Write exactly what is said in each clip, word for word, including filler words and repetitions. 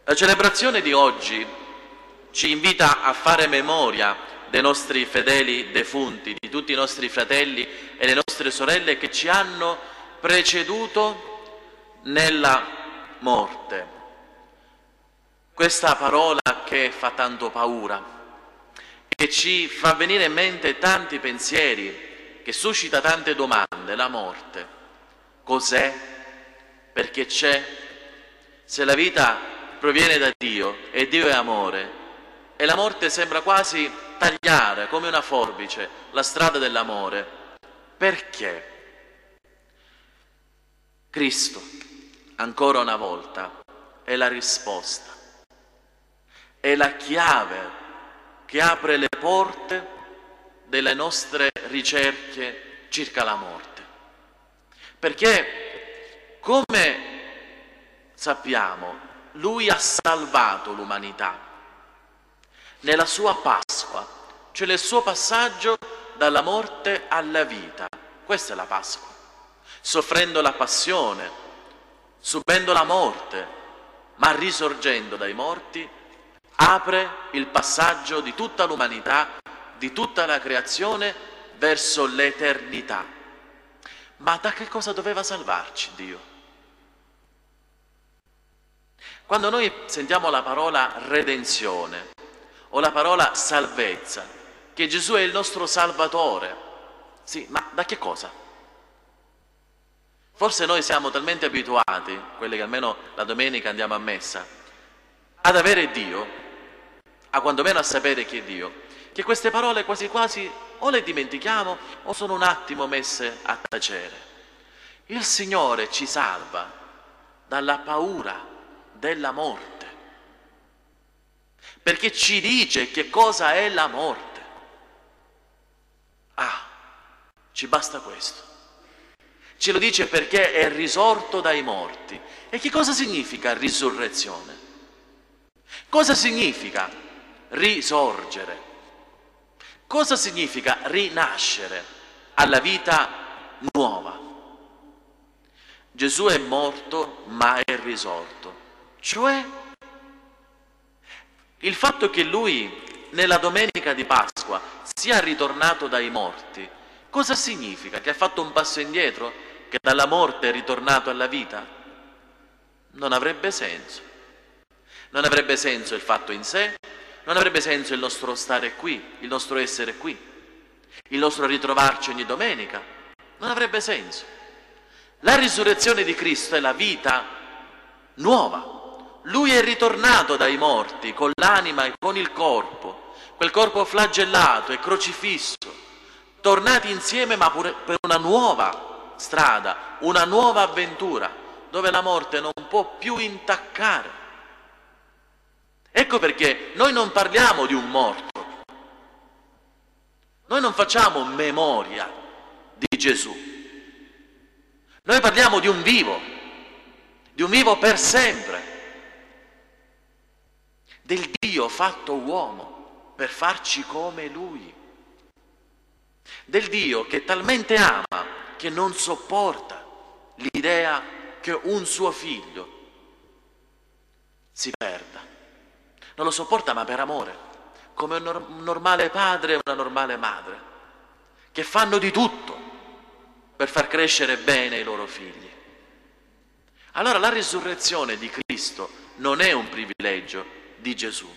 La celebrazione di oggi ci invita a fare memoria dei nostri fedeli defunti, di tutti i nostri fratelli e le nostre sorelle che ci hanno preceduto nella morte. Questa parola che fa tanto paura, che ci fa venire in mente tanti pensieri, che suscita tante domande, la morte. Cos'è? Perché c'è? Se la vita proviene da Dio e Dio è amore, e la morte sembra quasi tagliare come una forbice la strada dell'amore, perché? Cristo, ancora una volta, è la risposta, è la chiave che apre le porte delle nostre ricerche circa la morte. Perché, come sappiamo, Lui ha salvato l'umanità nella sua Pasqua, cioè nel suo passaggio dalla morte alla vita. Questa è la Pasqua. Soffrendo la passione, subendo la morte, ma risorgendo dai morti, apre il passaggio di tutta l'umanità, di tutta la creazione verso l'eternità. Ma da che cosa doveva salvarci Dio? Quando noi sentiamo la parola redenzione o la parola salvezza, che Gesù è il nostro Salvatore, sì, ma da che cosa? Forse noi siamo talmente abituati, quelli che almeno la domenica andiamo a messa, ad avere Dio, a quantomeno a sapere chi è Dio, che queste parole quasi quasi o le dimentichiamo o sono un attimo messe a tacere. Il Signore ci salva dalla paura della morte, perché ci dice che cosa è la morte. Ah, ci basta questo. Ce lo dice perché è risorto dai morti. E che cosa significa risurrezione? Cosa significa risorgere? Cosa significa rinascere alla vita nuova? Gesù è morto ma è risorto. Cioè, il fatto che Lui nella domenica di Pasqua sia ritornato dai morti, cosa significa? Che ha fatto un passo indietro? Che dalla morte è ritornato alla vita? Non avrebbe senso. Non avrebbe senso il fatto in sé, non avrebbe senso il nostro stare qui, il nostro essere qui, il nostro ritrovarci ogni domenica. Non avrebbe senso. La risurrezione di Cristo è la vita nuova. Lui è ritornato dai morti con l'anima e con il corpo, quel corpo flagellato e crocifisso, tornati insieme ma pure per una nuova strada, una nuova avventura, dove la morte non può più intaccare. Ecco perché noi non parliamo di un morto, noi non facciamo memoria di Gesù, noi parliamo di un vivo, di un vivo per sempre, del Dio fatto uomo per farci come Lui, del Dio che talmente ama che non sopporta l'idea che un suo figlio si perda. Non lo sopporta ma per amore, come un normale padre e una normale madre, che fanno di tutto per far crescere bene i loro figli. Allora la risurrezione di Cristo non è un privilegio di Gesù,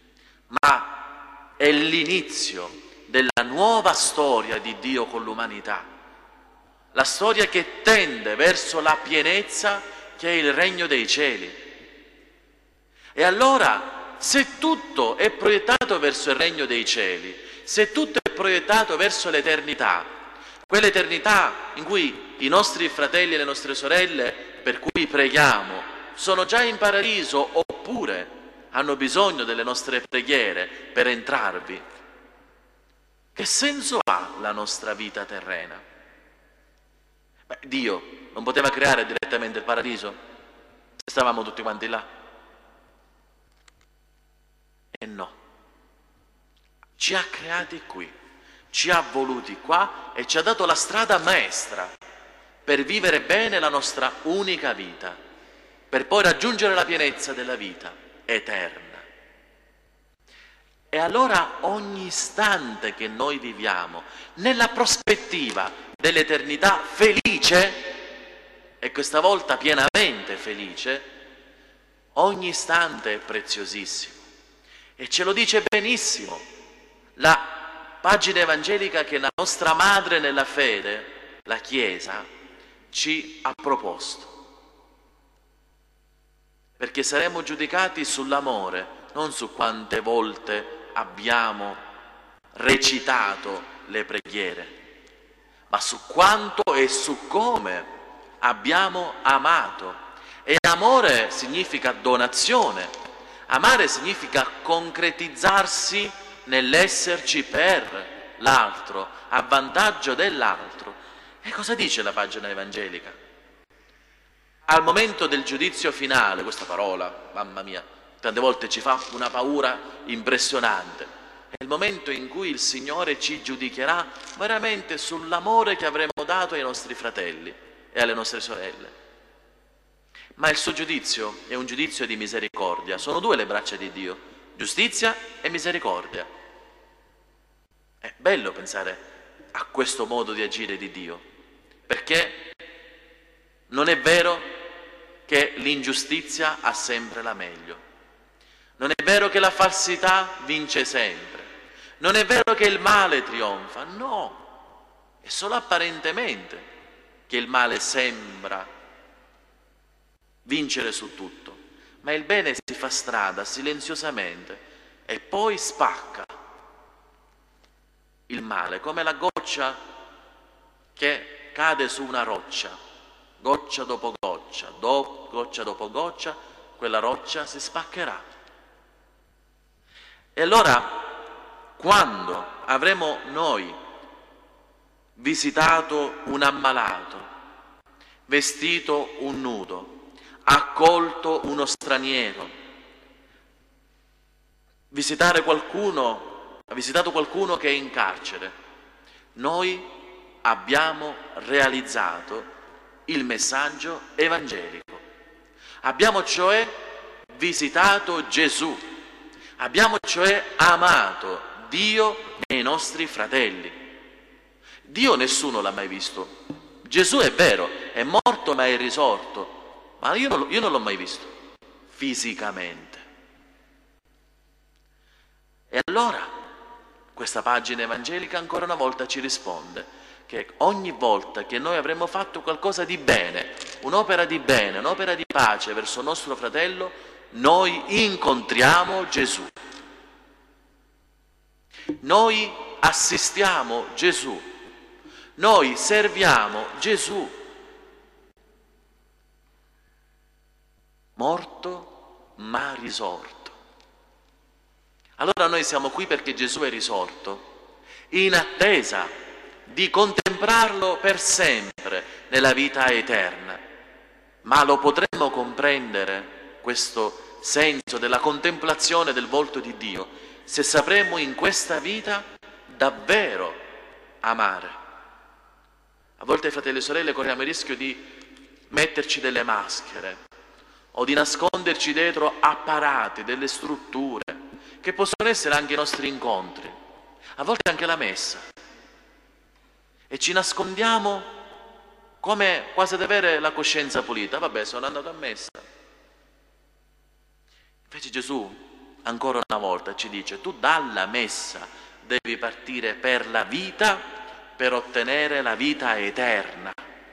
ma è l'inizio della nuova storia di Dio con l'umanità, la storia che tende verso la pienezza che è il regno dei cieli. E allora, se tutto è proiettato verso il regno dei cieli, se tutto è proiettato verso l'eternità, quell'eternità in cui i nostri fratelli e le nostre sorelle per cui preghiamo sono già in paradiso oppure hanno bisogno delle nostre preghiere per entrarvi, che senso ha la nostra vita terrena? Beh, Dio non poteva creare direttamente il paradiso se stavamo tutti quanti là? E no, ci ha creati qui, ci ha voluti qua e ci ha dato la strada maestra per vivere bene la nostra unica vita, per poi raggiungere la pienezza della vita. eterna. E allora ogni istante che noi viviamo nella prospettiva dell'eternità felice, e questa volta pienamente felice, ogni istante è preziosissimo. E ce lo dice benissimo la pagina evangelica che la nostra madre nella fede, la Chiesa, ci ha proposto. Perché saremo giudicati sull'amore, non su quante volte abbiamo recitato le preghiere, ma su quanto e su come abbiamo amato. E amore significa donazione, amare significa concretizzarsi nell'esserci per l'altro, a vantaggio dell'altro. E cosa dice la pagina evangelica? Al momento del giudizio finale, questa parola, mamma mia, tante volte ci fa una paura impressionante. È il momento in cui il Signore ci giudicherà veramente sull'amore che avremo dato ai nostri fratelli e alle nostre sorelle. Ma il suo giudizio è un giudizio di misericordia. Sono due le braccia di Dio, giustizia e misericordia. È bello pensare a questo modo di agire di Dio, perché non è vero che l'ingiustizia ha sempre la meglio. Non è vero che la falsità vince sempre, non è vero che il male trionfa, no, è solo apparentemente che il male sembra vincere su tutto, ma il bene si fa strada silenziosamente e poi spacca il male, come la goccia che cade su una roccia, goccia dopo goccia, do, goccia dopo goccia, quella roccia si spaccherà. E allora, quando avremo noi visitato un ammalato, vestito un nudo, accolto uno straniero, visitare qualcuno, ha visitato qualcuno che è in carcere, noi abbiamo realizzato il messaggio evangelico. Abbiamo cioè visitato Gesù. Abbiamo cioè amato Dio e i nostri fratelli. Dio nessuno l'ha mai visto. Gesù è vero, è morto ma è risorto, ma io non, io non l'ho mai visto fisicamente. E allora questa pagina evangelica ancora una volta ci risponde che ogni volta che noi avremo fatto qualcosa di bene, un'opera di bene, un'opera di pace verso il nostro fratello, noi incontriamo Gesù, noi assistiamo Gesù, noi serviamo Gesù, morto ma risorto. Allora noi siamo qui perché Gesù è risorto, in attesa di contemplarlo per sempre nella vita eterna, ma lo potremmo comprendere questo senso della contemplazione del volto di Dio se sapremo in questa vita davvero amare. A volte, fratelli e sorelle, corriamo il rischio di metterci delle maschere o di nasconderci dietro apparati, delle strutture che possono essere anche i nostri incontri, a volte anche la messa, e ci nascondiamo come quasi ad avere la coscienza pulita. Vabbè, sono andato a messa. Invece Gesù ancora una volta ci dice: tu dalla messa devi partire per la vita, per ottenere la vita eterna.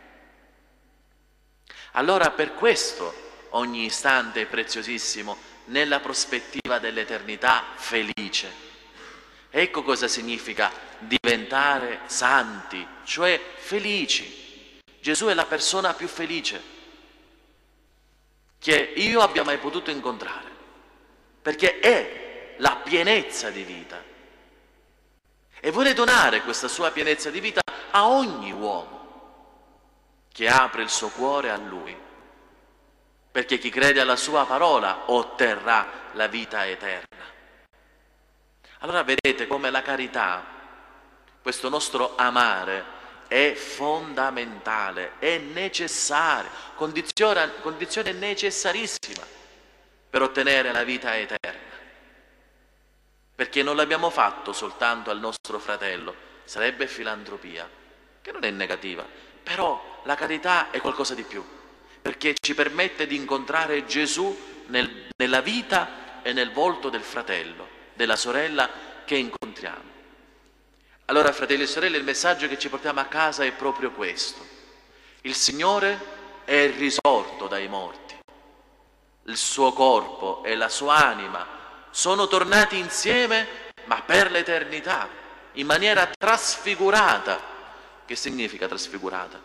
Allora per questo ogni istante è preziosissimo nella prospettiva dell'eternità felice. Ecco cosa significa diventare santi, cioè felici. Gesù è la persona più felice che io abbia mai potuto incontrare, perché è la pienezza di vita e vuole donare questa sua pienezza di vita a ogni uomo che apre il suo cuore a Lui, perché chi crede alla sua parola otterrà la vita eterna. Allora vedete come la carità, questo nostro amare, è fondamentale, è necessario, condizione, condizione necessarissima per ottenere la vita eterna. Perché non l'abbiamo fatto soltanto al nostro fratello, sarebbe filantropia, che non è negativa, però la carità è qualcosa di più, perché ci permette di incontrare Gesù nel, nella vita e nel volto del fratello, della sorella che incontriamo. Allora, fratelli e sorelle, il messaggio che ci portiamo a casa è proprio questo. Il Signore è risorto dai morti. Il suo corpo e la sua anima sono tornati insieme, ma per l'eternità, in maniera trasfigurata. Che significa trasfigurata?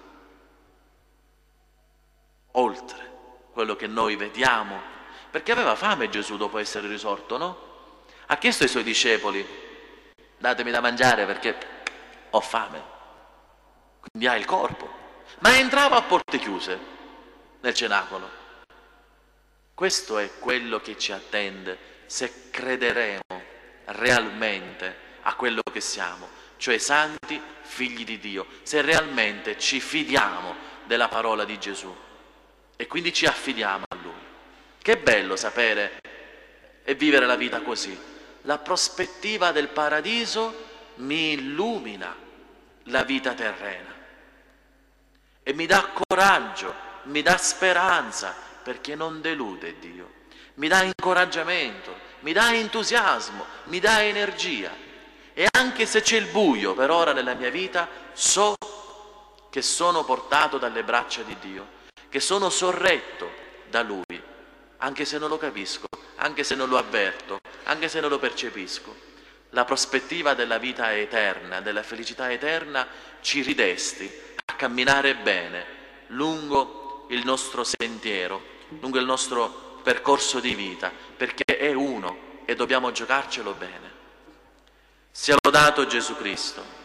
Oltre quello che noi vediamo. Perché aveva fame Gesù dopo essere risorto, no? Ha chiesto ai suoi discepoli: datemi da mangiare perché ho fame. Quindi ha il corpo. Ma entrava a porte chiuse nel cenacolo. Questo è quello che ci attende se crederemo realmente a quello che siamo, cioè santi figli di Dio, se realmente ci fidiamo della parola di Gesù e quindi ci affidiamo a Lui. Che bello sapere e vivere la vita così. La prospettiva del paradiso mi illumina la vita terrena e mi dà coraggio, mi dà speranza, perché non delude Dio, mi dà incoraggiamento, mi dà entusiasmo, mi dà energia. E anche se c'è il buio per ora nella mia vita, so che sono portato dalle braccia di Dio, che sono sorretto da Lui, anche se non lo capisco, anche se non lo avverto, anche se non lo percepisco. La prospettiva della vita eterna, della felicità eterna, ci ridesti a camminare bene lungo il nostro sentiero, lungo il nostro percorso di vita, perché è uno e dobbiamo giocarcelo bene. Sia lodato Gesù Cristo.